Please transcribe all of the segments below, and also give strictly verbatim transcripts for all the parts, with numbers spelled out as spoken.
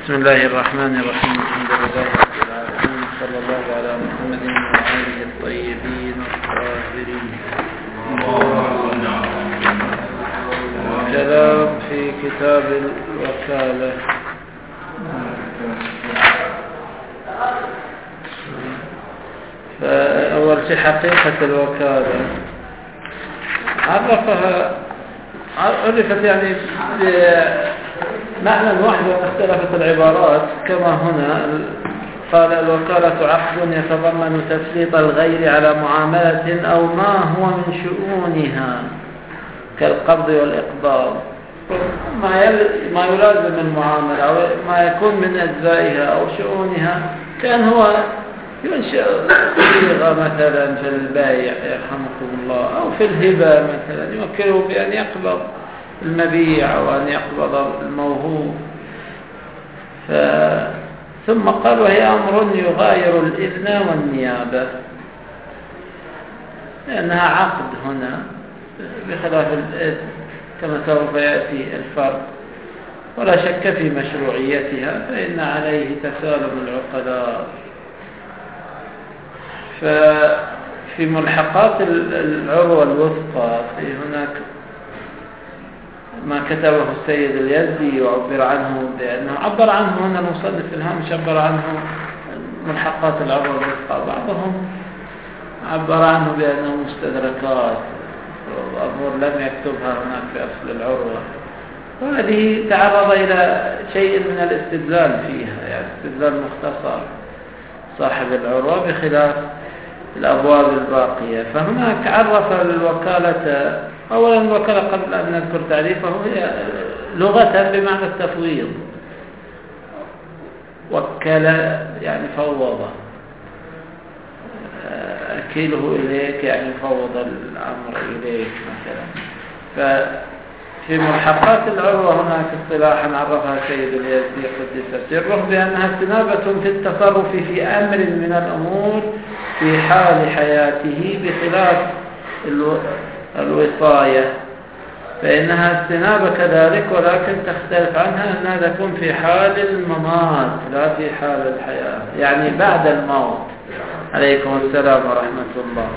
بسم الله الرحمن الرحيم. الحمد لله رب العالمين، صلى الله على محمد وآله الطيبين الطاهرين. كلام في كتاب الوكالة. فأول شيء حقيقة الوكالة عرفها عرفت يعني معنى واحد واختلفت العبارات. كما هنا قال الوكالة عقد يتضمن تسليط الغير على معاملة أو ما هو من شؤونها كالقبض والإقباض، ما ما يلازم المعاملة أو ما يكون من أجزائها أو شؤونها، كان هو ينشأ صيغة مثلا في البيع يرحمكم الله، أو في الهبة مثلا يوكله بأن يقبض المبيع أو أن يقبض الموهوب. ف... ثم قال وهي أمر يغاير الإذن والنيابة، لأنها عقد هنا بخلاف الإذن كما سوف يأتي الفرق، ولا شك في مشروعيتها، فإن عليه تسالم العقلاء. ففي ملحقات العروة الوثقى في هناك ما كتبه السيد اليزدي وعبر عنه بأنه عبر عنه هنا المصنف الهامش عبر عنه ملحقات العروة الوثقى، بعضهم عبر عنه بأنه مستدركات، وأبور لم يكتبها هناك في أصل العروة، وهذه تعرض إلى شيء من الاستدلال فيها، يعني استدلال مختصر صاحب العروة بخلاف الأبواب الباقية. فهناك عرف الوكالة أولا، الوكالة قبل أن نذكر تعريفه هي لغة بمعنى التفويض، وكل يعني فوض، أكله إليك يعني فوض الأمر إليك مثلا. ففي ملحقات العروة هناك اصطلاحا عرفها سيد اليزدي قدس سره بأنها استنابة في التصرف في أمر من الأمور في حال حياته بخلاف الوصاية، فإنها استنابة كذلك، ولكن تختلف عنها أنها تكون في حال الممات لا في حال الحياة، يعني بعد الموت. عليكم السلام ورحمة الله.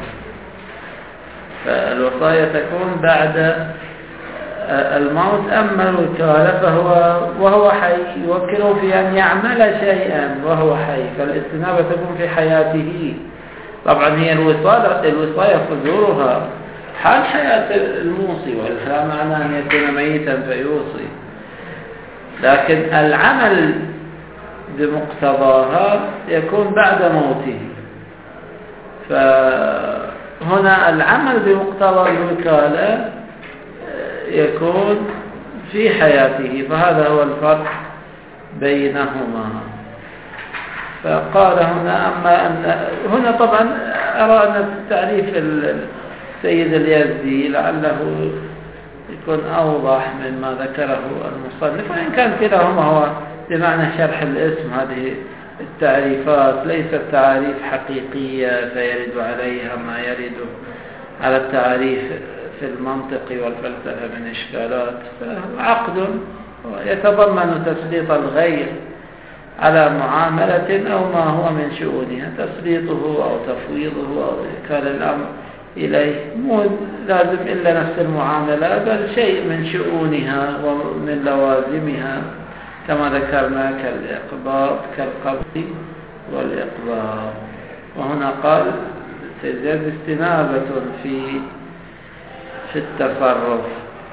فالوصاية تكون بعد الموت، أما الوكالة فهو وهو حي يوكله في أن يعمل شيئا وهو حي، فالاستنابة تكون في حياته. طبعا هي الوصاية الوصاية صدورها حال حياة الموصي، ولا معنى أن يكون ميتا فيوصي، لكن العمل بمقتضاها يكون بعد موته. فهنا العمل بمقتضى الوكالة يكون في حياته، فهذا هو الفرق بينهما. فقال هنا أما أن هنا طبعا أرى أن التعريف السيد اليزدي لعله يكون أوضح مما ذكره المصنف، وإن كان كلاهما هو بمعنى شرح الاسم. هذه التعريفات ليست تعريف حقيقية فيرد عليها ما يرد على التعريف في المنطق والفلسفة من إشكالات. فعقد يتضمن تسليط الغير على معاملة أو ما هو من شؤونها، تسليطه أو تفويضه أو إكال الأمر إليه، مو لازم إلا نفس المعاملة، بل شيء من شؤونها ومن لوازمها كما ذكرنا كالإقباض كالقبض والإقباض. وهنا قال تزداد استنابة في في التصرف.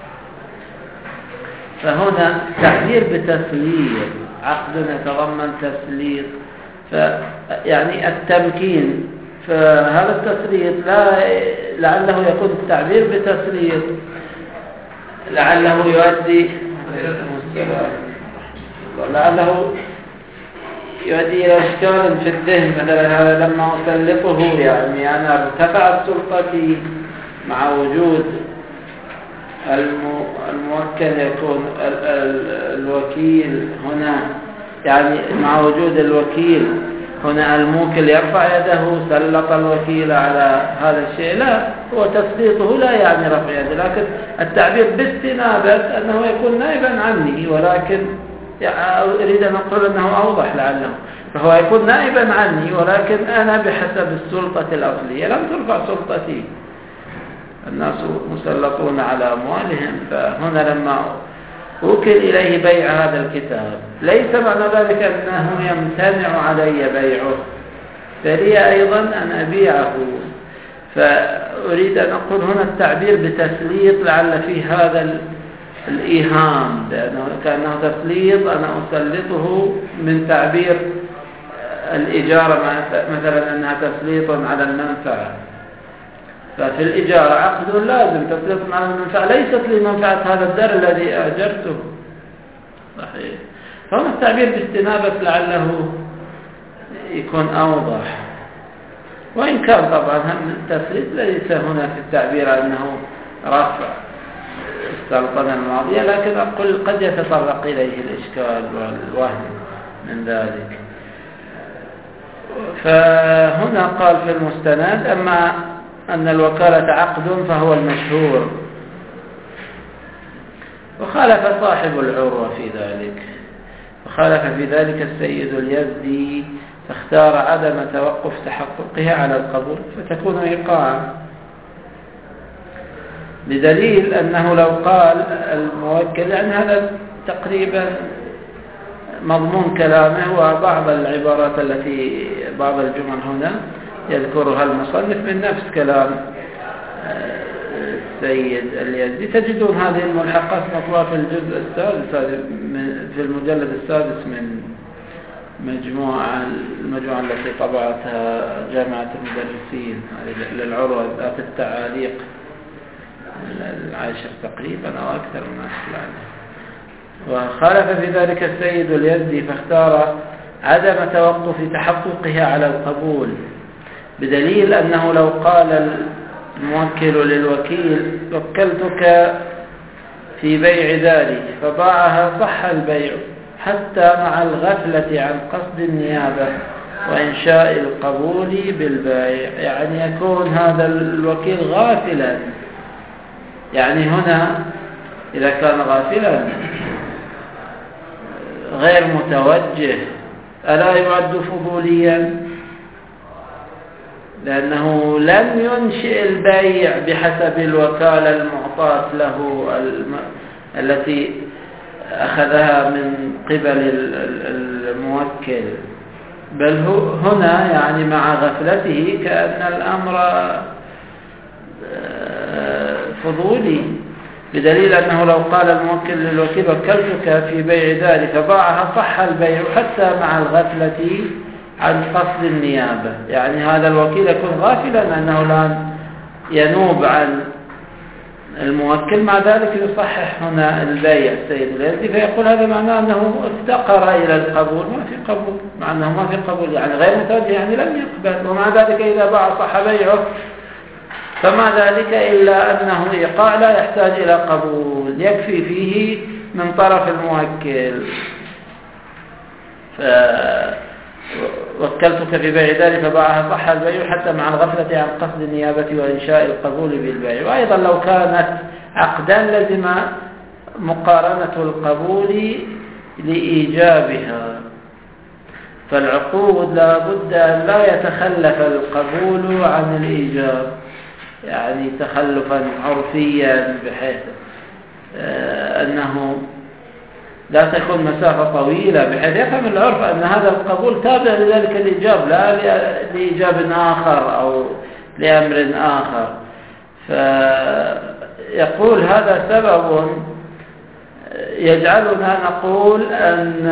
فهنا تعبير بتسليط، عقد يتضمن تسليط، يعني التمكين. فهذا التسليط لا لعله يكون التعبير بتسليط لعله يؤدي لعله يؤدي إلى إشكال في الذهن. مثلا هذا لما أسلطه يعني أنا ارتفعت سلطتي مع وجود الموكل، يكون الوكيل هنا، يعني مع وجود الوكيل هنا الموكل يرفع يده، سلط الوكيل على هذا الشيء. لا، هو تسليطه لا يعني رفع يده، لكن التعبير باستنابة أنه يكون نائبا عني، ولكن يعني أريد أن أقول أنه أوضح لعله، فهو يكون نائبا عني، ولكن أنا بحسب السلطة الأصلية لم ترفع سلطتي. الناس مسلطون على أموالهم، فهنا لما وكل إليه بيع هذا الكتاب ليس معنى ذلك أنه يمتنع علي بيعه، فلي أيضا أن أبيعه. فأريد أن أقول هنا التعبير بتسليط لعل فيه هذا الإيهام، لأنه كأنه تسليط أنا أسلطه من تعبير الإجارة مثلا أنها تسليط على المنفعة. ففي الإجارة عقد لازم تسليط على المنفعة، ليست لمنفعة هذا الدار الذي أجرته. صحيح. فهنا التعبير باستنابة لعله يكون أوضح، وإن كان طبعا التسليط ليس هنا في التعبير أنه رفع السلطنة الماضية، لكن أقول قد يتطرق إليه الإشكال والوهم من ذلك. فهنا قال في المستند أما أن الوكالة عقد فهو المشهور، وخالف صاحب العروة في ذلك، وخالف في ذلك السيد اليزدي فاختار عدم توقف تحققها على القبول فتكون إيقاعا، بدليل أنه لو قال الموكل، لأن هذا تقريبا مضمون كلامه، وبعض العبارات التي بعض الجمل هنا يذكرها المصنف من نفس كلام السيد اليزدي. تجدون هذه الملحقات مطبوعة في الجزء السادس في المجلد السادس من مجموعة المجموعة التي طبعتها جامعة المدرسين للعروة ذات التعاليق العاشر تقريبا أو أكثر من عشر. وخالف في ذلك السيد اليزدي فاختار عدم توقف تحققها على القبول، بدليل أنه لو قال الموكل للوكيل وكلتك في بيع داري فباعها صح البيع حتى مع الغفلة عن قصد النيابة وإنشاء القبول بالبيع، يعني يكون هذا الوكيل غافلا. يعني هنا إذا كان غافلا غير متوجه ألا يعد فضوليا؟ لأنه لم ينشئ البيع بحسب الوكالة المعطاة له الم... التي أخذها من قبل الموكل، بل هو هنا يعني مع غفلته كأن الأمر فضولي، بدليل أنه لو قال الموكل للوكيل وكلتك في بيع داري فباعها صح البيع حتى مع الغفلة عن قصد النيابة، يعني هذا الوكيل يكون غافلا أنه لا ينوب عن الموكل، مع ذلك يصحح هنا البيع السيد اليزدي، فيقول هذا معناه أنه افتقر إلى القبول، ما في قبول، مع أنه ما في قبول يعني غير متوجه، يعني لم يقبل، ومع ذلك إذا باع صح بيعه، فما ذلك إلا أنه إيقاع لا يحتاج إلى قبول، يكفي فيه من طرف الموكل. وكلتك في بيع داري فباعها صح البيع حتى مع الغفلة عن قصد النيابة وإنشاء القبول بالبيع. وأيضا لو كانت عقدا لزم مقارنة القبول لإيجابها، فالعقود لا بد أن لا يتخلف القبول عن الإيجاب، يعني تخلفا عرفيا بحيث أنه لا تكون مسافة طويلة بحيث يفهم العرف أن هذا القبول تابع لذلك الإيجاب لا لإيجاب آخر أو لأمر آخر. فيقول هذا سبب يجعلنا نقول أن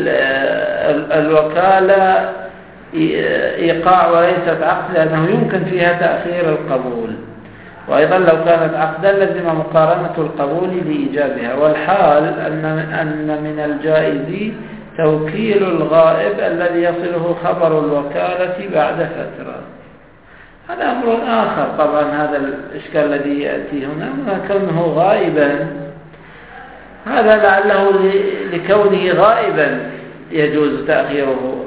الوكالة إيقاع وليست عقد، لأنه يمكن فيها تأخير القبول، وأيضا لو كانت عقدا لزم مقارنة القبول لإيجابها. والحال أن أن من الجائز توكيل الغائب الذي يصله خبر الوكالة بعد فترة. هذا أمر آخر طبعا، هذا الإشكال الذي يأتي هنا كونه غائبا، هذا لعله لكونه غائبا يجوز تأخيره،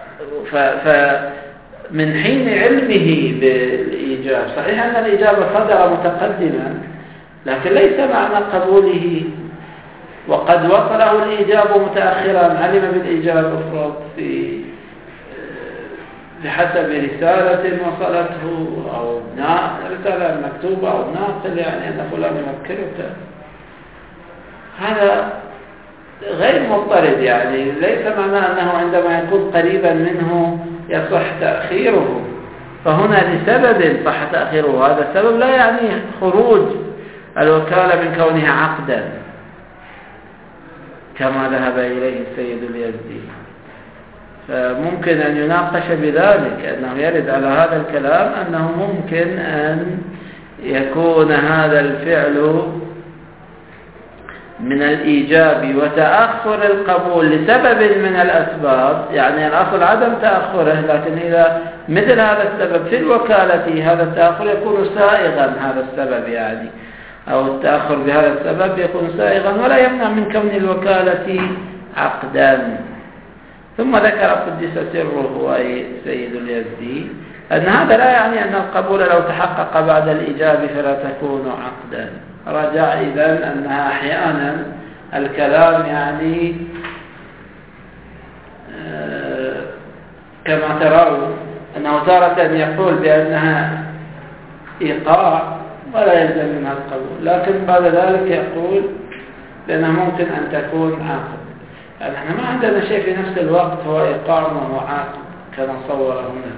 فمن حين علمه بالإيجاب صحيح أن الإجابة صدر متقدما، لكن ليس معنى قبوله وقد وصله الإيجاب متأخرا، علم بالإيجاب افرض في بحسب رسالة وصلته أو رسالة مكتوبة أو ناقل، يعني أن فلان يوكلك، هذا غير مضطرد، يعني ليس معناه أنه عندما يكون قريبا منه يصح تأخيره، فهنا لسبب صح تأخيره، هذا السبب لا يعني خروج الوكالة من كونها عقدا كما ذهب إليه السيد اليزدي. فممكن أن يناقش بذلك، أنه يرد على هذا الكلام أنه ممكن أن يكون هذا الفعل من الإيجاب وتأخر القبول لسبب من الأسباب، يعني الأصل عدم تأخره، لكن إذا مثل هذا السبب في الوكالة هذا التأخر يكون سائغا، هذا السبب يعني أو التأخر بهذا السبب يكون سائغا ولا يمنع من كون الوكالة عقدا. ثم ذكر قدس سره أي سيد اليزدي أن هذا لا يعني أن القبول لو تحقق بعد الإيجاب فلا تكون عقدا. رجع إذن أنها أحيانا الكلام يعني كما ترون أنه تارة يقول بأنها إيقاع ولا يلزم منها القبول، لكن بعد ذلك يقول بأنها ممكن أن تكون عقد. يعني احنا ما عندنا شيء في نفس الوقت هو إيقاع وهو عقد كما صور هنا.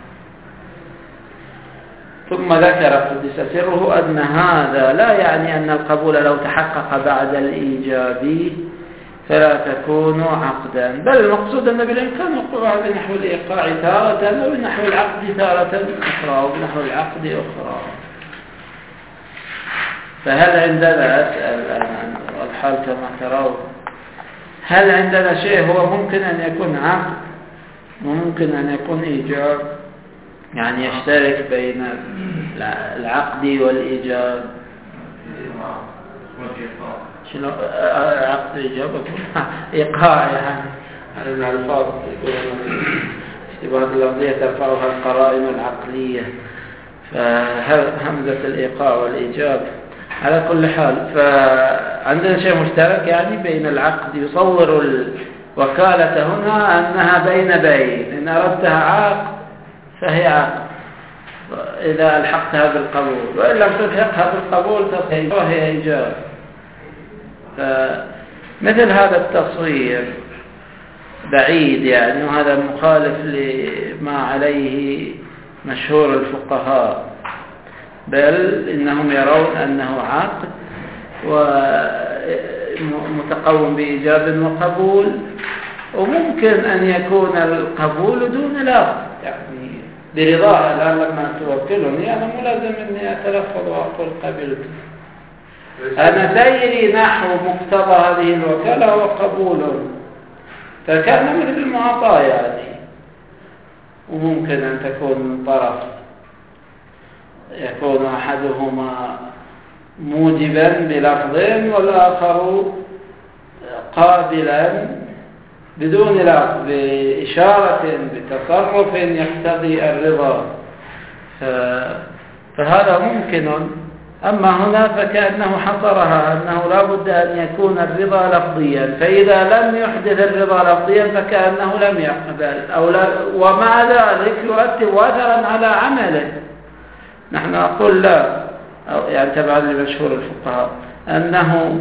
ثم ذكر قدس سره أن هذا لا يعني أن القبول لو تحقق بعد الإيجاب فلا تكون عقدا، بل المقصود أن بالإمكان وقوعها بنحو الإيقاع تارة وبنحو العقد تارة أخرى وبنحو العقد أخرى. فهل عندنا الحال كما ترون، هل عندنا شيء هو ممكن أن يكون عقد وممكن أن يكون إيجاب، يعني يشترك بين العقد والإيجاب؟ شنو عقد إيجاب؟ إيقاع، يعني هذا من الفاظ اشتباهات اللفظية ترفعها القرائن العقلية، فهمزة الإيقاع والإيجاب. على كل حال فعندنا شيء مشترك يعني بين العقد، يصور الوكالة هنا أنها بين بين، إن أردتها عقد فهي عقد إذا ألحقتها بالقبول، وإن لم تلحقها بالقبول فهي إيجاب. فمثل هذا التصوير بعيد يعني، وهذا مخالف لما عليه مشهور الفقهاء، بل إنهم يرون أنه عقد ومتقوم بإيجاب وقبول، وممكن أن يكون القبول دون لفظ، يعني برضاها. الآن لما توكلني أنا ملازم أني أتلفظ وأقول قبلت، أنا سيري نحو مقتضى هذه الوكالة هو قبول، فكان مثل المعطاة يعني. وممكن أن تكون من طرف يكون أحدهما موجبا بلفظ والآخر قابلا بدون لفظ، بإشارة بتصرف يقتضي الرضا، فهذا ممكن. أما هنا فكأنه حصرها أنه لا بد أن يكون الرضا لفظيا، فإذا لم يحدث الرضا لفظيا فكأنه لم يقبل أو لا، ومع ذلك يرتب أثرا على عمله. نحن نقول لا، يعني تبعا لمشهور الفقهاء، أنه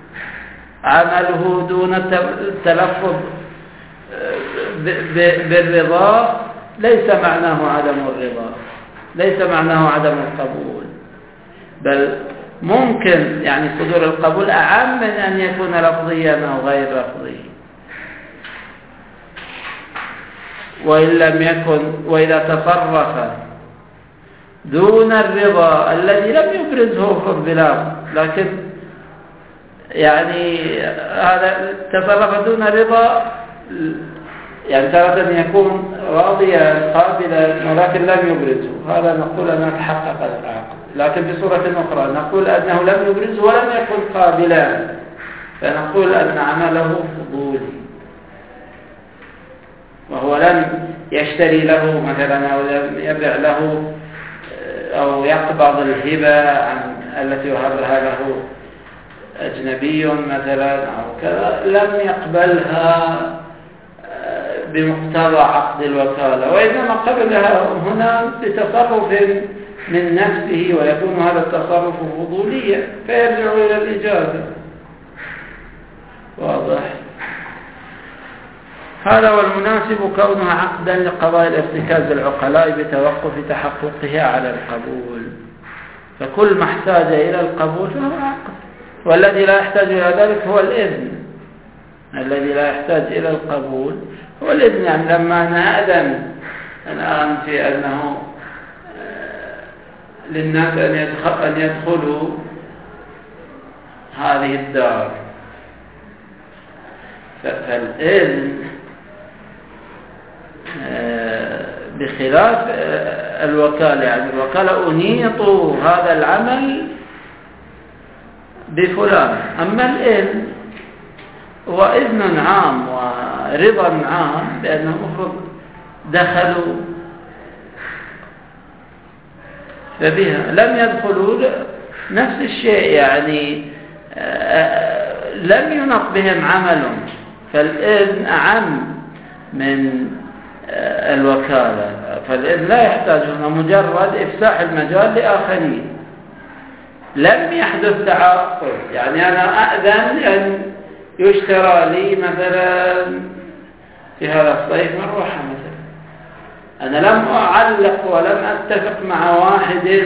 عمله دون التلفظ بالرضا ليس معناه عدم الرضا، ليس معناه عدم القبول، بل ممكن يعني صدور القبول أعم من أن يكون لفظيا أو غير لفظي. وإن لم يكن، وإذا تصرف دون الرضا الذي لم يبرزه بلفظ، لكن يعني هذا تصرف دون رضا، يعني تارة يكون راضيا قابلا ولكن لم يبرزه، هذا نقول أنه تحقق العقد. لكن بصورة أخرى نقول أنه لم يبرزه ولم يكن قابلا، فنقول أن عمله فضولي، وهو لم يشتري له مثلا أو لم يبيع له أو يقبض الهبة عن التي يهبها له أجنبي مثلا أو كذا لم يقبلها بمقتضى عقد الوكالة، وإنما قبلها هنا بتصرف من نفسه، ويكون هذا التصرف فضوليا فيرجع إلى الإجازة. واضح؟ هذا والمناسب كونها عقدا لقضاء الارتكاز العقلاء بتوقف تحققها على القبول، فكل ما احتاج إلى القبول فهو عقد، والذي لا يحتاج إلى ذلك هو الإذن. الذي لا يحتاج إلى القبول هو الإذن. يعني لما نأذن الآن في أنه للناس أن يدخلوا هذه الدار، فالإذن بخلاف الوكالة. يعني الوكالة أنيط هذا العمل بفلان، أما الإذن هو إذن عام ورضا عام بأنه مفروض دخلوا، فبها لم يدخلوا نفس الشيء، يعني لم ينط بهم عمل، فالإذن أعم من الوكالة. فالإذن لا يحتاج هنا مجرد إفساح المجال لآخرين، لم يحدث تعاقد. يعني أنا أأذن أن يشترى لي مثلا في هذا الصيف مروحة مثلا، أنا لم أعلق ولم أتفق مع واحد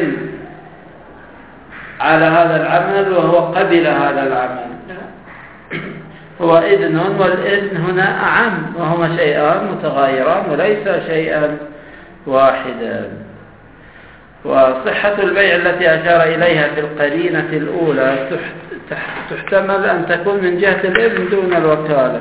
على هذا العمل وهو قبل هذا العمل، هو إذن، والإذن هنا أعم، وهما شيئان متغايران وليس شيئا واحدا. وصحة البيع التي أشار إليها في القرينة الأولى تحتمل أن تكون من جهة الإذن دون الوكالة.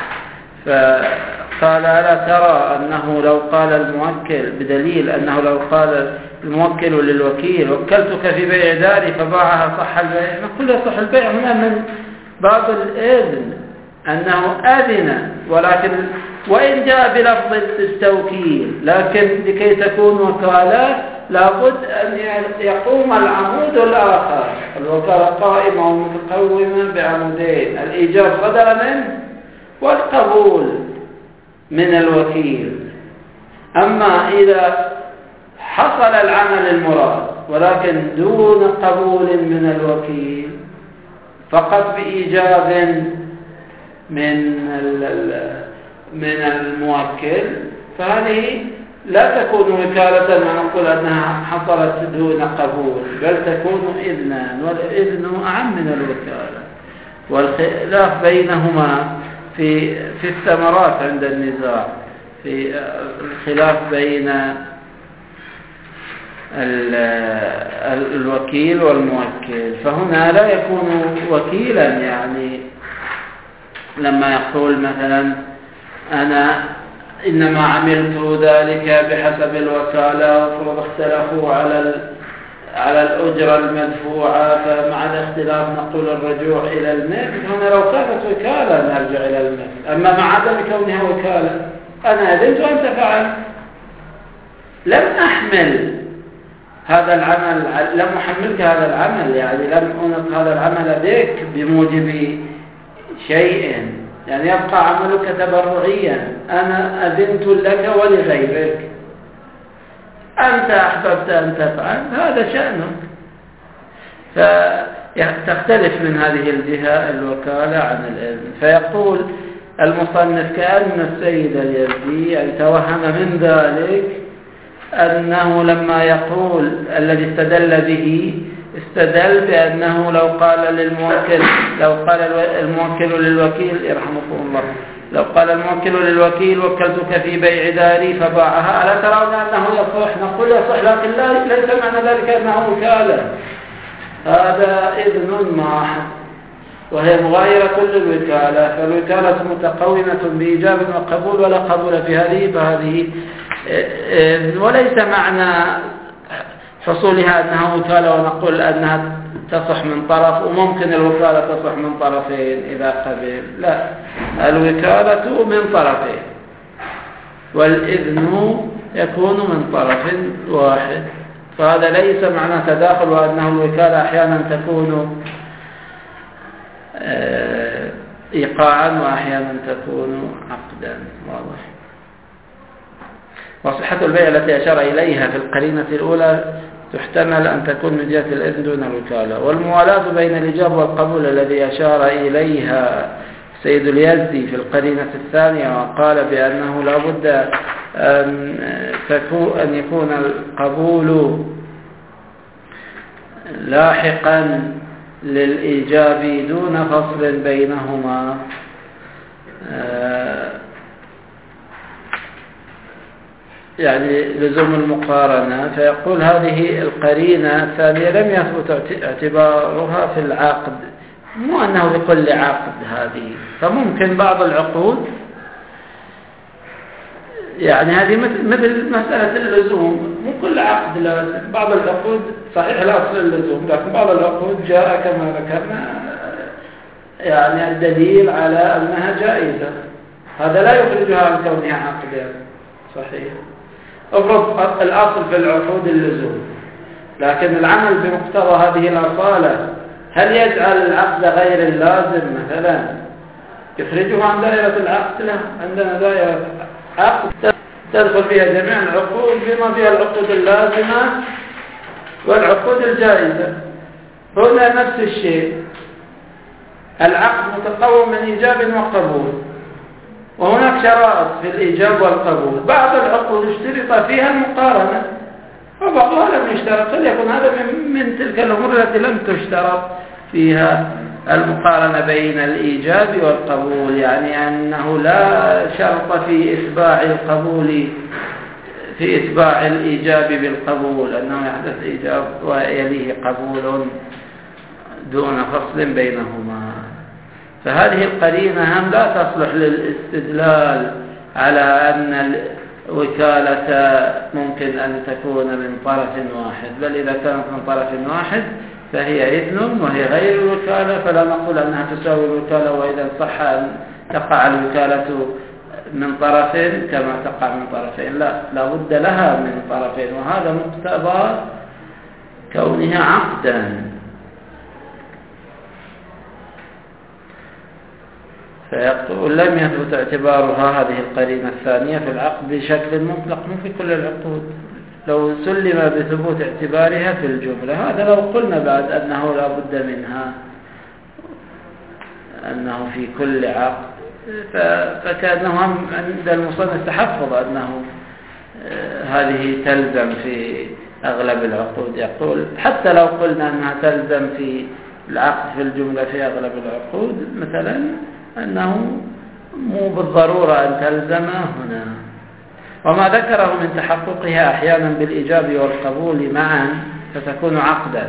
فقال ألا ترى أنه لو قال الموكل، بدليل أنه لو قال الموكل للوكيل وكلتك في بيع داري فباعها صح البيع، نقول صح البيع هنا من باب الإذن، أنه أذن، ولكن وإن جاء بلفظ التوكيل، لكن لكي تكون وكالة لابد أن يقوم العمود الآخر. الوكالة قائمة ومتقومة بعمودين، الإيجاب بدلا منه والقبول من الوكيل. أما إذا حصل العمل المراد ولكن دون قبول من الوكيل، فقط بإيجاب من من الموكل، فهذه لا تكون وكالة ونقول أنها حصلت دون قبول، بل تكون إذنا، والإذن أعم من الوكالة. والخلاف بينهما في في الثمرات عند النزاع، في الخلاف بين الوكيل والموكل. فهنا لا يكون وكيلا، يعني لما يقول مثلا أنا إنما عملت ذلك بحسب الوكالة، وفرض اختلفوا على على الأجرة المدفوعة، فمع الاختلاف نقول الرجوع إلى المثل. هنا لو كانت وكالة نرجع إلى المثل، أما مع عدم كونها وكالة أنا أذنت وأنت فعلت، لم أحمل هذا العمل، لم أحملك هذا العمل، يعني لم أنط هذا العمل بك بموجب شيء، يعني يبقى عملك تبرعيا، أنا أذنت لك ولغيرك، أنت أحببت أن تفعل هذا شأنك. فتختلف من هذه الجهة الوكالة عن الإذن. فيقول المصنف كأن السيد اليزدي يعني توهم من ذلك أنه لما يقول الذي استدل به استدل بأنه لو قال للموكل، لو قال الموكل للوكيل يرحمكم الله، لو قال الموكل للوكيل وكلتك في بيع داري فباعها، ألا ترون أنه يصح؟ نقول يصح، لكن لا ليس معنى ذلك أنه وكالة، هذا إذن محض، وهي مغايرة كل الوكالة. فالوكالة متقومة بإيجاب وقبول، ولا قبول في هذه فهذه، وليس معنى حصولها أنها وكالة ونقول أنها تصح من طرف، وممكن الوكالة تصح من طرفين إذا قبل، لا، الوكالة من طرفين والإذن يكون من طرف واحد. فهذا ليس معنى تداخل، وأنه الوكالة أحيانا تكون إيقاعا وأحيانا تكون عقدا. واضح. وصحة البيع التي أشار إليها في القرينة الأولى تحتمل أن تكون من جهة الإذن دون الوكالة. والموالاة بين الإيجاب والقبول الذي أشار إليها سيد اليزدي في القرينة الثانية وقال بأنه لا بد أن, أن يكون القبول لاحقا للإيجاب دون فصل بينهما، يعني لزوم المقارنة. فيقول هذه القرينة الثانية لم يثبت اعتبارها في العقد، مو أنه بكل عقد هذه، فممكن بعض العقود يعني هذه مثل مثل مسألة اللزوم، مو كل عقد لازم. بعض العقود صحيح لا أصل اللزوم، لكن بعض العقود جاء كما ذكرنا يعني الدليل على أنها جائزة، هذا لا يخرجها عن كونها عقدا. صحيح. افرض الأصل في العقود اللزوم، لكن العمل بمقتضى هذه الأصالة هل يجعل العقد غير اللازم مثلا يخرجه عن دائرة العقد؟ لا، عندنا دائرة عقد تدخل فيها جميع العقود بما فيها العقود اللازمة والعقود الجائزة. هنا نفس الشيء، العقد متقوم من إيجاب وقبول، وهناك شرائط في الإيجاب والقبول. بعض العقود اشترط فيها المقارنة وبعضها لم يشترط، فليكن هذا من, من تلك الأمور التي لم تشترط فيها المقارنة بين الإيجاب والقبول، يعني أنه لا شرط في إتباع القبول في إتباع الإيجاب بالقبول، أنه يحدث إيجاب ويليه قبول دون فصل بينهما. فهذه القرينة هم لا تصلح للاستدلال على أن الوكالة ممكن أن تكون من طرف واحد، بل إذا كانت من طرف واحد فهي إذن وهي غير الوكالة، فلا نقول أنها تساوي الوكالة، وإذا صح أن تقع الوكالة من طرف كما تقع من طرفين، لا لا بد لها من طرفين، وهذا مقتضى كونها عقدا. فيقول لم يثبت اعتبارها هذه القرينة الثانية في العقد بشكل مطلق، مو في كل العقود، لو سلم بثبوت اعتبارها في الجملة. هذا لو قلنا بعد أنه لا بد منها، أنه في كل عقد، فكأنه عند المصنف تحفظ أنه هذه تلزم في أغلب العقود. يقول حتى لو قلنا أنها تلزم في العقد في الجملة في أغلب العقود مثلا، أنه مو بالضرورة أن تلزم هنا. وما ذكره من تحققها أحيانا بالإيجاب والقبول معا فتكون عقدا،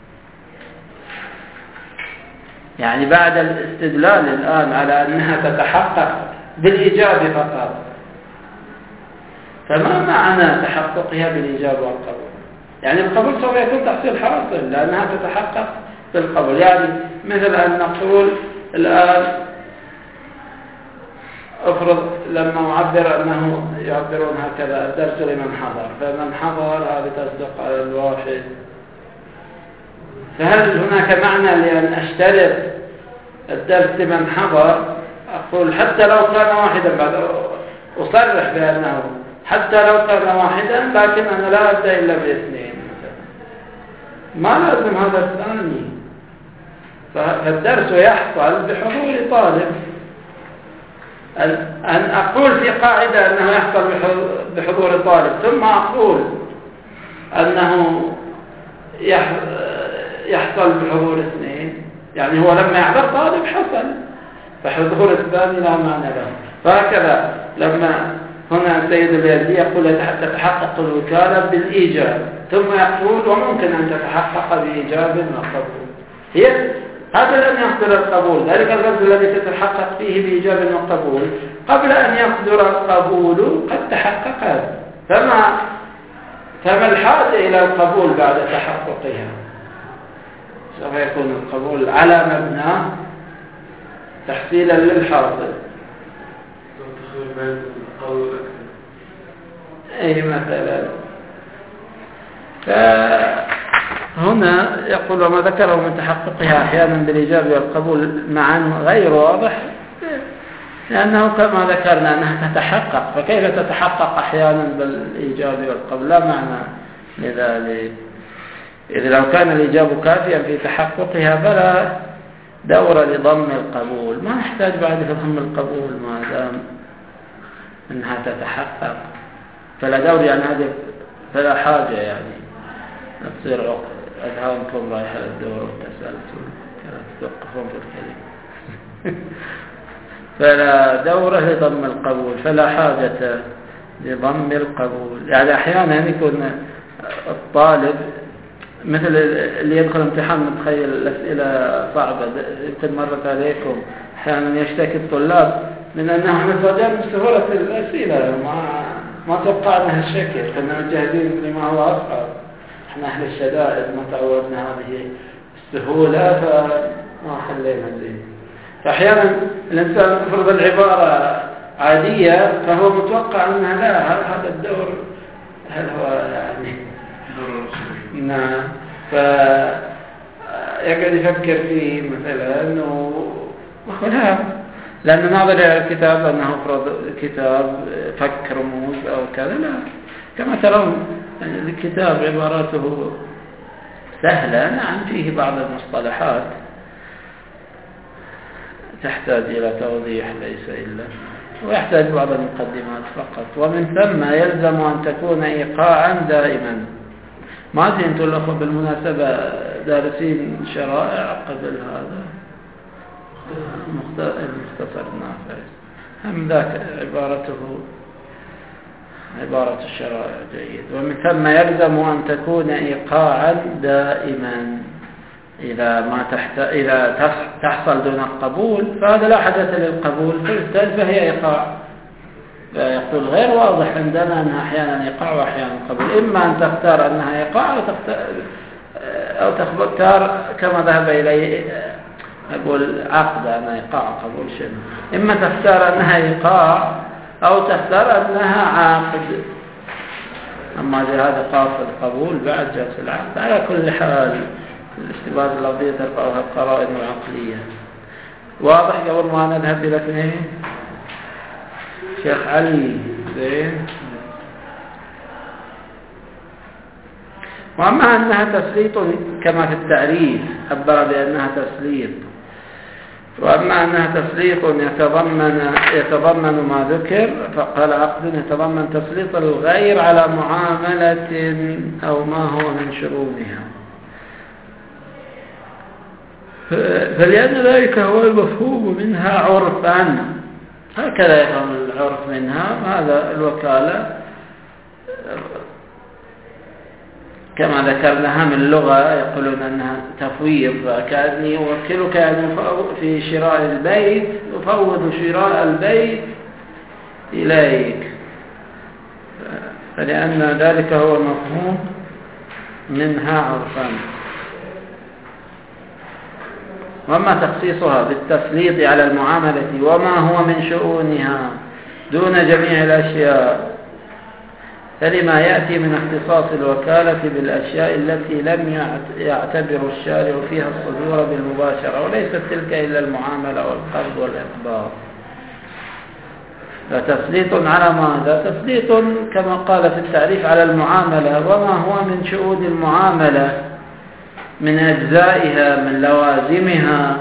يعني بعد الاستدلال الآن على أنها تتحقق بالإيجاب فقط، فما معنى تحققها بالإيجاب والقبول؟ يعني القبول سوف يكون تحصيل حاصل لأنها تتحقق بالقبول. يعني مثل أن نقول الآن افرض لما نعبر أنه يعبرون هكذا الدرس لمن حضر، فمن حضر هذه تصدق على الواحد، فهل هناك معنى لأن أشترط الدرس لمن حضر؟ أقول حتى لو كان واحدا، بعد أصرح بأنه حتى لو كان واحدا، لكن أنا لا أبدأ إلا باثنين مثلا، ما لازم هذا الثاني. فالدرس يحصل بحضور طالب. أن أقول في قاعدة أنه يحصل بحضور طالب، ثم أقول أنه يحصل بحضور اثنين، يعني هو لما يحضر طالب حصل، فحضور الثاني لا معنى له. فهكذا لما هنا السيد اليزدي يقول تتحقق الوكالة بالإيجاب، ثم يقول وممكن أن تتحقق بإيجاب وقبول، هي هذا لم يقدر القبول، ذلك الرد الذي تتحقق فيه بإيجاب وقبول قبل أن يقدر القبول قد تحقق، فما فما الحاجة إلى القبول بعد تحققها؟ سوف يكون القبول على مبنى تحصيلا للحاصل. أي مثلا ف هنا يقول وما ذكره من تحققها أحيانا بالإيجاب والقبول معا غير واضح، لأنه كما ذكرنا أنها تتحقق، فكيف تتحقق أحيانا بالإيجاب والقبول؟ لا معنى لذلك. إذا لو كان الإيجاب كافيا في تحققها فلا دور لضم القبول، ما نحتاج بعد في ضم القبول ما دام أنها تتحقق، فلا دور يعني هذه فلا حاجة يعني تصير أذهانكم رايحة للدور والتسلسل كانت توقفون في الكلمة. فلا دور لضم القبول، فلا حاجة لضم القبول. يعني أحيانا يكون الطالب مثل اللي يدخل امتحان متخيل الأسئلة صعبة، يمكن مرت عليكم أحيانا يشتكي الطلاب من أنهم متفاجئون بسهولة الأسئلة، ما ما توقعنا هالشكل، كنا مجهزين لما هو أصعب، احنا أهل الشدائد ما تعودنا هذه السهولة فما حلينا زين. فأحيانا الإنسان يفرض العبارة عادية فهو متوقع أنها لا هذا الدور هل هو يعني نعم، فيقعد يفكر فيه مثلا أنه لا، لأن ناظر إلى الكتاب أنه فرض كتاب فك رموز أو كذا، لا، كما ترون يعني الكتاب عباراته سهلة، نعم فيه بعض المصطلحات تحتاج إلى توضيح ليس إلا، ويحتاج بعض المقدمات فقط، ومن ثم يلزم أن تكون إيقاعا دائما. ما أدري أنتم الأخوة بالمناسبة دارسين شرائع قبل هذا؟ المختصر النافع هم ذاك عبارته عبارة الشرائع جيد. ومن ثم يلزم أن تكون إيقاعا دائما، إذا ما تحت... إذا تحصل دون القبول فهذا لا حاجة للقبول، فهي إيقاع. يقول غير واضح عندنا أنها أحيانا إيقاع وأحيانا قبول، إما أن تختار أنها إيقاع أو تختار, أو تختار كما ذهب إليه أقول عقد أنا إيقاع قبول شنو، إما تختار أنها إيقاع أو تختار أنها عقد. أما هذا قاصد قبول بعد جلس العقد. على كل حال الاستباد اللفظية ترفعها القرائن العقلية. واضح قبل ما نذهب إلى اثنين؟ شيخ علي زين. وأما أنها تسليط كما في التعريف عبر بأنها تسليط، وأما أنها تسليط يتضمن يتضمن ما ذكر، فقال عقد يتضمن تسليط الغير على معاملة أو ما هو من شؤونها، فلأن ذلك هو المفهوم منها عرفا، هكذا يفهم العرف منها. هذا الوكالة كما ذكرناها من اللغة يقولون أنها تفويض، كأني أوكلك يعني في شراء البيت، أفوض شراء البيت إليك، فلأن ذلك هو المفهوم منها عرفا. وأما تخصيصها بالتسليط على المعاملة وما هو من شؤونها دون جميع الأشياء، فلما يأتي من اختصاص الوكالة بالأشياء التي لم يعتبر الشارع فيها الصدور بالمباشرة، وليست تلك إلا المعاملة والقرض والإقباض. فتسليط على ماذا؟ تسليط كما قال في التعريف على المعاملة وما هو من شؤون المعاملة من أجزائها من لوازمها.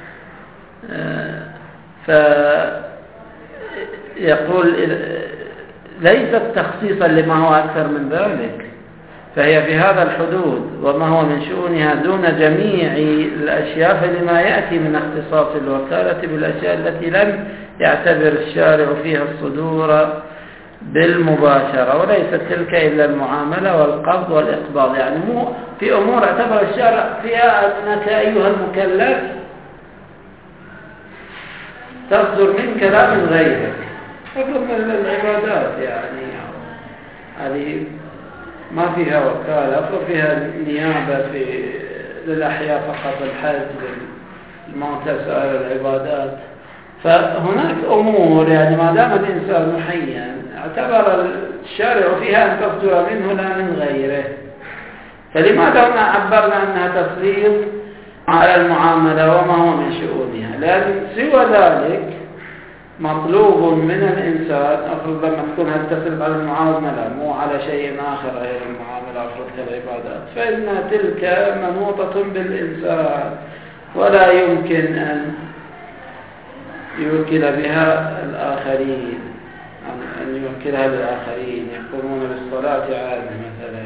فيقول ليست تخصيصا لما هو أكثر من ذلك، فهي في هذا الحدود وما هو من شؤونها دون جميع الأشياء، فلما يأتي من اختصاص الوكالة بالأشياء التي لم يعتبر الشارع فيها الصدور بالمباشرة، وليست تلك إلا المعاملة والقبض والإقباض. يعني مو في أمور اعتبر الشارع فيها أنك أيها المكلف تصدر منك لا من غيرك، أفضل من العبادات يعني هذه ما فيها وكالة، أفضل فيها نيابة في للأحياء فقط، الحج للموتى سائر العبادات. فهناك أمور يعني ما دام الإنسان محيا اعتبر الشارع فيها أن تصدر منه لا من غيره، فلماذا هنا عبرنا أنها تسليط على المعاملة وما هو من شؤونها؟ لأن سوى ذلك مطلوب من الإنسان، أفرض لما تكون هتسلط على المعاملة مو على شيء آخر غير المعاملة، أفرض كالعبادات، فإن تلك منوطة بالإنسان ولا يمكن أن يوكل بها الآخرين، أن يوكلها للآخرين يقومون بالصلاة عادة مثلا،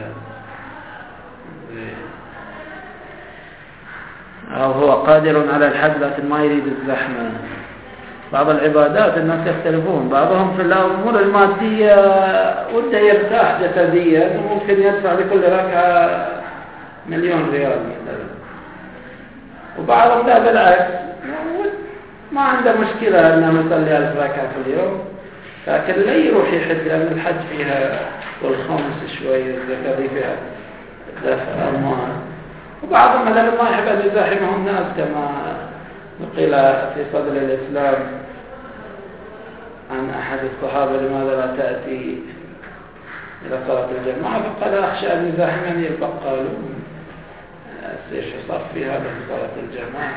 أو هو قادر على الحج لكن ما يريد الزحمة. بعض العبادات الناس يختلفون، بعضهم في الأمور المادية وده يرتاح جسديا وممكن يدفع لكل ركعة مليون ريال مثلا، وبعضهم لا بالعكس ما عنده مشكلة أنه يصلي ألف ركعة في اليوم، لكن لا يروح يحج لأن الحج فيها والخمس شوية الزكاة فيها دفع أموال. وبعضهم الذين ما يحب أن يزاحمه الناس كما نقل في صدر الإسلام عن أحد الصحابة لماذا لا تأتي إلى صلاة الجماعة، فقال أخشى أن يزاحمني البقال السيش صف في هذا صلاة الجماعة.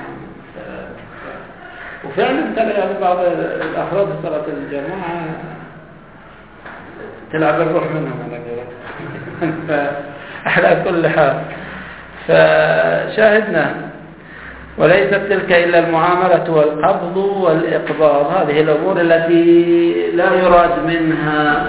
وفعلا ترى يعني بعض الأفراد في صلاة الجماعة تلعب الروح منهم على قولتهم. فأحلى كل حال، فشاهدنا وليست تلك إلا المعاملة والقبض والإقباض، هذه الأمور التي لا يراد منها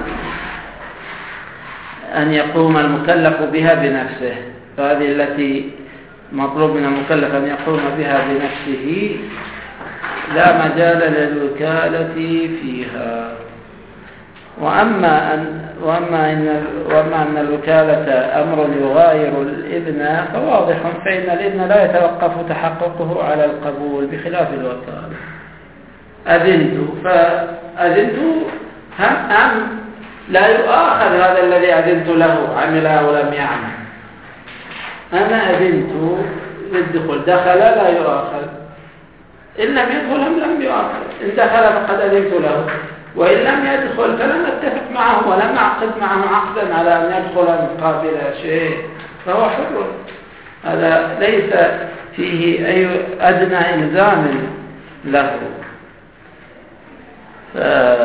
أن يقوم المكلف بها بنفسه، فهذه التي مطلوب من المكلف أن يقوم بها بنفسه لا مجال للوكالة فيها. وأما أن وأما أن وأما أن الوكالة أمر يغاير الإذن فواضح، فإن الإذن لا يتوقف تحققه على القبول بخلاف الوكالة. أذنت فأذنت هم أم لا يؤاخذ هذا الذي أذنت له عمل أو لم يعمل. أنا أذنت للدخول، دخل لا يؤاخذ، إن لم يدخل هم لم يؤاخذ، إن دخل فقد أذنت له، وإن لم يدخل فلم أتفق معه ولم أعقد معه عقدا على أن يدخل مقابل شيء، فهو حر، هذا ليس فيه أي أدنى إلزام له. ف...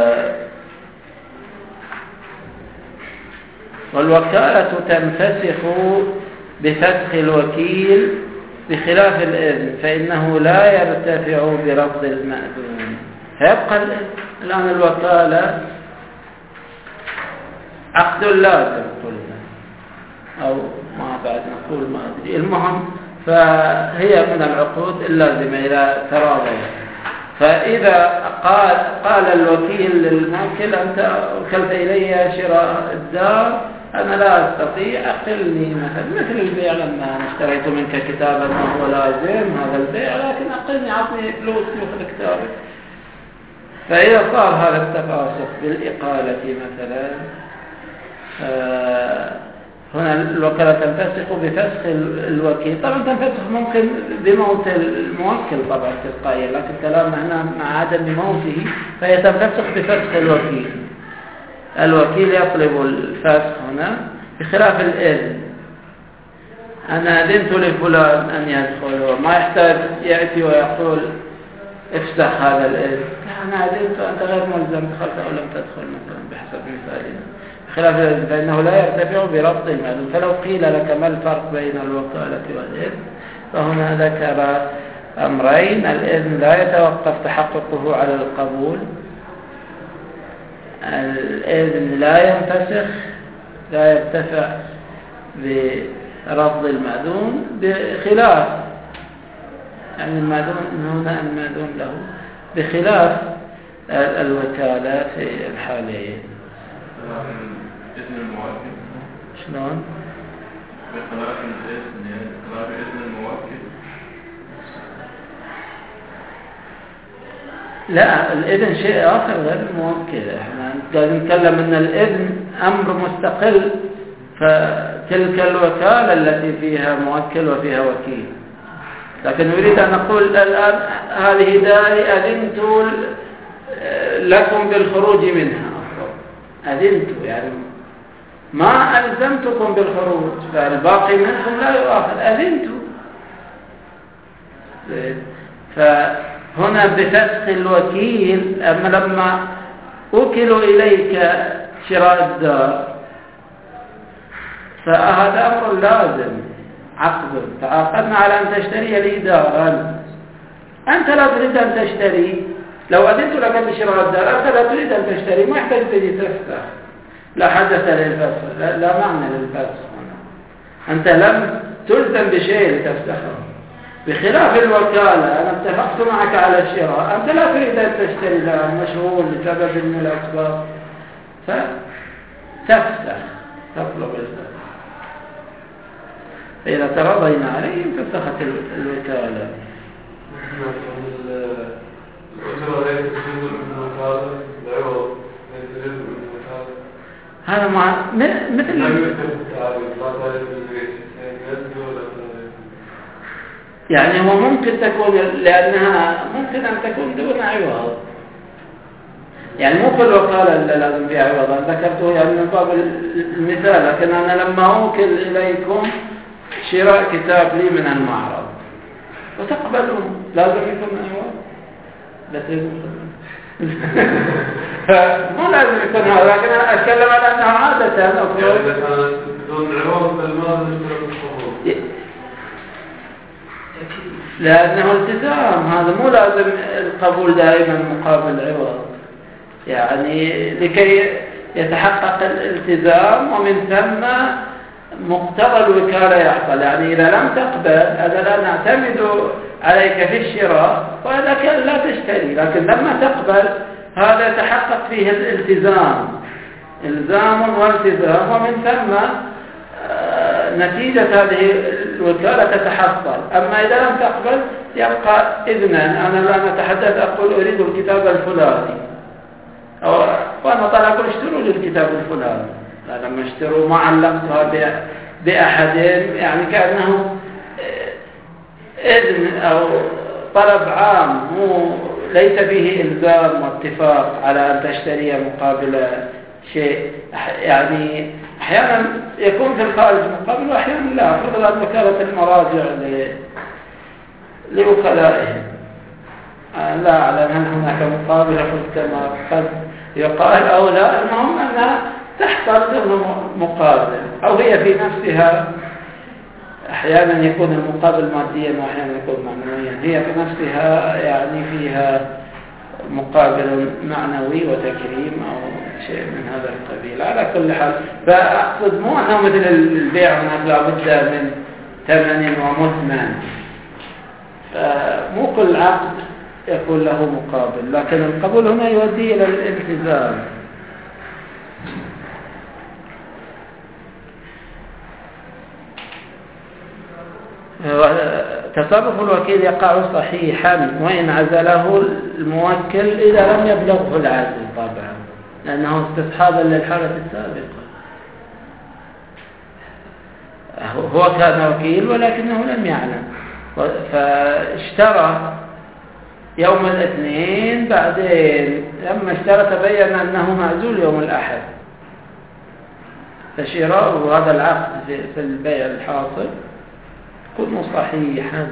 والوكالة تنفسخ بفسخ الوكيل بخلاف الإذن، فإنه لا يرتفع برفض المأذون. فيبقى الآن الوكالة عقد لازم قلنا، أو ما بعد نقول ما أدري، المهم فهي من العقود اللازمة إلى تراضي. فإذا قال قال الوكيل للموكل أنت وكلت إلي شراء الدار، أنا لا أستطيع، أقلني مثلا، مثل البيع لما اشتريت منك كتابا ما هو لازم هذا البيع، لكن أقلني عطني فلوس مثل كتابك. فإذا صار هذا التفاسق بالإقالة مثلا، هنا الوكالة تنفسخ بفسخ الوكيل. طبعا تنفسخ ممكن بموت الموكل طبعا تلقائيا، لكن كلامنا هنا مع عدم موته، فهي تنفسخ بفسخ الوكيل. الوكيل يطلب الفسخ هنا بخلاف الإذن. أنا أذنت لفلان أن يدخل، ما يحتاج يأتي ويقول افسخ هذا الإذن، أنا أذنت وأنت غير ملزم دخلت أو لم تدخل مثلا بحسب مثالنا. بخلاف الإذن فإنه لا يرتفع بربط المأذون. فلو قيل لك ما الفرق بين الوكالة والإذن، فهنا ذكر أمرين: الإذن لا يتوقف تحققه على القبول، الإذن لا ينفسخ، لا يرتفع برفض المأذون، بخلاف يعني المأذون هنا المأذون له، بخلاف الوكالة في الحالين. إذن الموكل شلون؟ بخلاف الإذن يعني بخلاف إذن الموكل. لا، الإذن شيء آخر غير الموكل. احنا قاعدين نتكلم أن الإذن أمر مستقل، فتلك الوكالة التي فيها موكل وفيها وكيل. لكن نريد أن نقول الآن هذه داري أذنت لكم بالخروج منها، أذنت يعني ما ألزمتكم بالخروج، فالباقي منكم لا يؤاخذ، أذنتم. فهنا بفسخ الوكيل. أما لما وكلوا إليك شراء الدار فهذا أمر لازم، عقد، تعاقدنا على أن تشتري لي دارا، أنت لا تريد أن تشتري، لو أذنت لك بشراء الدار أنت لا تريد أن تشتري، ما يحتاج تجي تفتح، لا حدث للفسخ، لا, لا معنى للفسخ. أنت لم تلزم بشيء لتفتحه، بخلاف الوكالة أنا اتفقت معك على الشراء، أنت لا تريد أن تشتري، لا مشغول لسبب من الأسباب، فتفتح، تطلب الفسخ. فإذا تراضينا عليهم فسخت الوكالة. هذا مع مثل يعني هو ممكن تكون، لأنها ممكن أن تكون دون عوض، يعني مو كل وكالة اللي لازم فيها عوض، أنا ذكرته يعني من باب المثال، لكن أنا لما أوكل إليكم شراء كتاب لي من المعرض وتقبلون لازم يكون عوض، بس مو لازم يكون هذا، لكن أنا أتكلم على أنها عادة أقول بدون عوض بالمال لأنه التزام، هذا مو لازم القبول دائما مقابل عوض، يعني لكي يتحقق الالتزام ومن ثم مقتضى الوكالة يحصل. يعني إذا لم تقبل هذا لا نعتمد عليك في الشراء وهذا كان لا تشتري، لكن لما تقبل هذا يتحقق فيه الالتزام، الزام والتزام، ومن ثم نتيجة هذه الوكالة تتحصل. أما إذا لم تقبل يبقى إذنا، أنا لا نتحدث أقول أريد الكتاب الفلاني، وأنا طلع أقول اشتروا لي الكتاب الفلاني، لما اشتروا ما علقتها بأحد، يعني كأنه إذن أو طلب عام، مو ليس فيه إلزام واتفاق على أن تشتري مقابل شيء. يعني أحيانا يكون في الخارج مقابل وأحيانا لا، فرض أن وكالة المراجع لوكلائهم لا أعلم هل هناك مقابل كما قد يقال أو لا، المهم أنها تحصل مقابل، أو هي في نفسها أحيانا يكون المقابل ماديا وأحيانا يكون معنويا، هي في نفسها يعني فيها مقابل معنوي وتكريم أو شيء من هذا القبيل. على كل حال فأقصد مو أنه مثل البيع هناك لا بد من ثمن ومثمن، مو كل عقد يكون له مقابل، لكن القبول هنا يؤدي إلى الالتزام. تصرف الوكيل يقع صحيحا وإن عزله الموكل إذا لم يبلغه العزل طبعا، لأنه استصحابا للحالة السابقة، هو كان وكيل ولكنه لم يعلم، فاشترى يوم الاثنين، بعدين لما اشترى تبين أنه معزول يوم الأحد، فشراء هذا العقد في البيع الحاصل يكون صحيحا.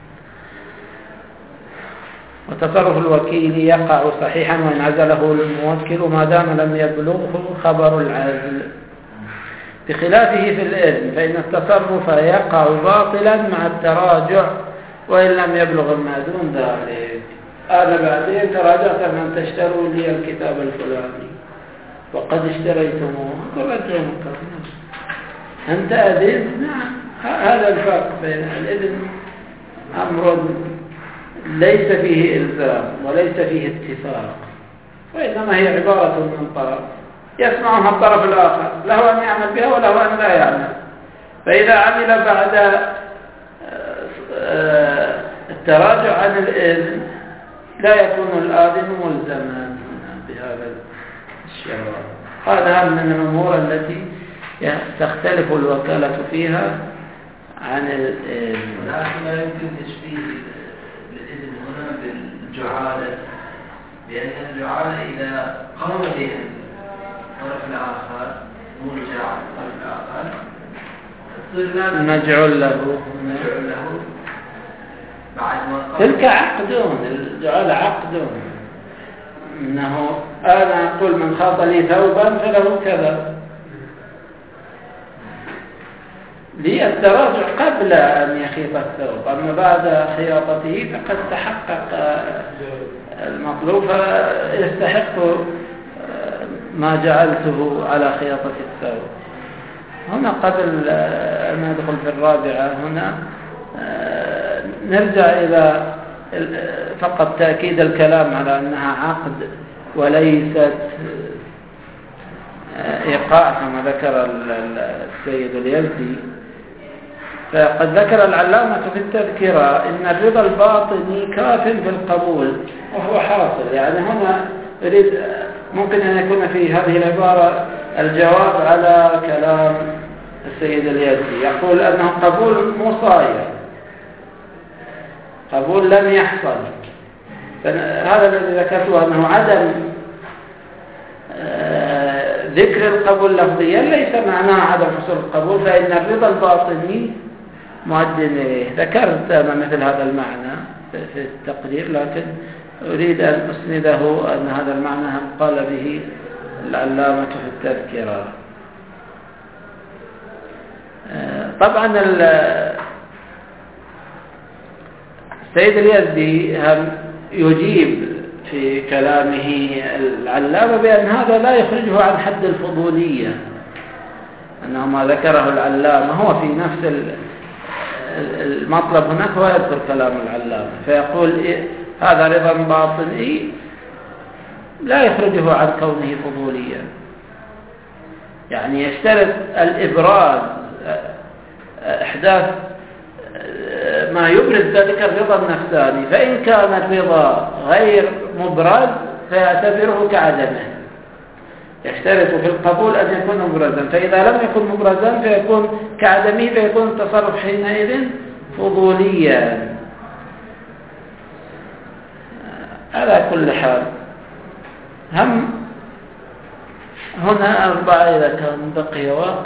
وتصرف الوكيل يقع صحيحا وإن عزله الموكل ما دام لم يبلغه خبر العزل، بخلافه في الإذن فإن التصرف يقع باطلا مع التراجع وإن لم يبلغ المأذون ذلك. أنا بعدين تراجعت من تشتروا لي الكتاب الفلاني وقد اشتريتموه، قل رجعوا مكرمين، أنت أذنت؟ نعم. هذا الفرق بين الإذن، أمر ليس فيه إلزام وليس فيه اتفاق، وإنما هي عبارة من طرف يسمعها الطرف الآخر، له أن يعمل بها وله أن لا يعمل، فإذا عمل بعد التراجع عن الإذن لا يكون الآذن ملزما بهذا الشراء. هذا من الأمور التي تختلف الوكالة فيها عن الإذن. لكن لا يمكن تشبيه الإذن هنا بالجعالة، لأن الجعالة إذا قام بها الطرف الآخر مرجع القلب الآخر نجعل له نجعل له بعد ما تلك عقدون، الجعل عقدون، إنه أنا أقول من خاط لي ثوبا فله كذا، للتراجع قبل أن يخيط الثوب، أما بعد خياطته فقد تحقق المطلوب فيستحق ما جعلته على خياطة الثوب. هنا قبل أن ندخل في الرابعة هنا نرجع إلى فقط تأكيد الكلام على أنها عقد وليست إيقاع كما ذكر السيد اليزدي. فقد ذكر العلامة في التذكرة إن الرضا الباطني كاف في القبول وهو حاصل. يعني هنا أريد ممكن أن يكون في هذه العبارة الجواب على كلام السيد اليزدي، يقول أنه قبول مصاير، قبول لم يحصل. هذا الذي ذكرته أنه عدم ذكر القبول لفظيا ليس معناه عدم حصول القبول، فإن الرضا الباطني مؤد إليه. ذكرت أنا مثل هذا المعنى في التقرير، لكن أريد أن أسنده أن هذا المعنى هم قال به العلامة في التذكرة. طبعا السيد اليزدي هم يجيب في كلامه العلامة بأن هذا لا يخرجه عن حد الفضولية، أنه ما ذكره العلامة هو في نفس المطلب هناك هو يذكر كلام العلامة، فيقول هذا رضا باطني لا يخرجه عن كونه فضوليا. يعني يشترط الإبراز، إحداث ما يبرز ذلك الرضا النفساني، فإن كان الرضا غير مبرز فيعتبره كعدمه. يشترط في القبول أن يكون مبرزا، فإذا لم يكن مبرزا فيكون كعدمه، فيكون التصرف حينئذ فضوليا. على كل حال هم هنا أربعة إذا كان بقي وقت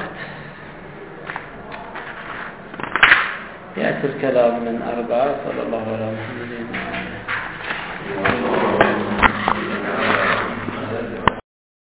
يأتي الكلام من أربعة. صلى الله على محمد وعلى آله.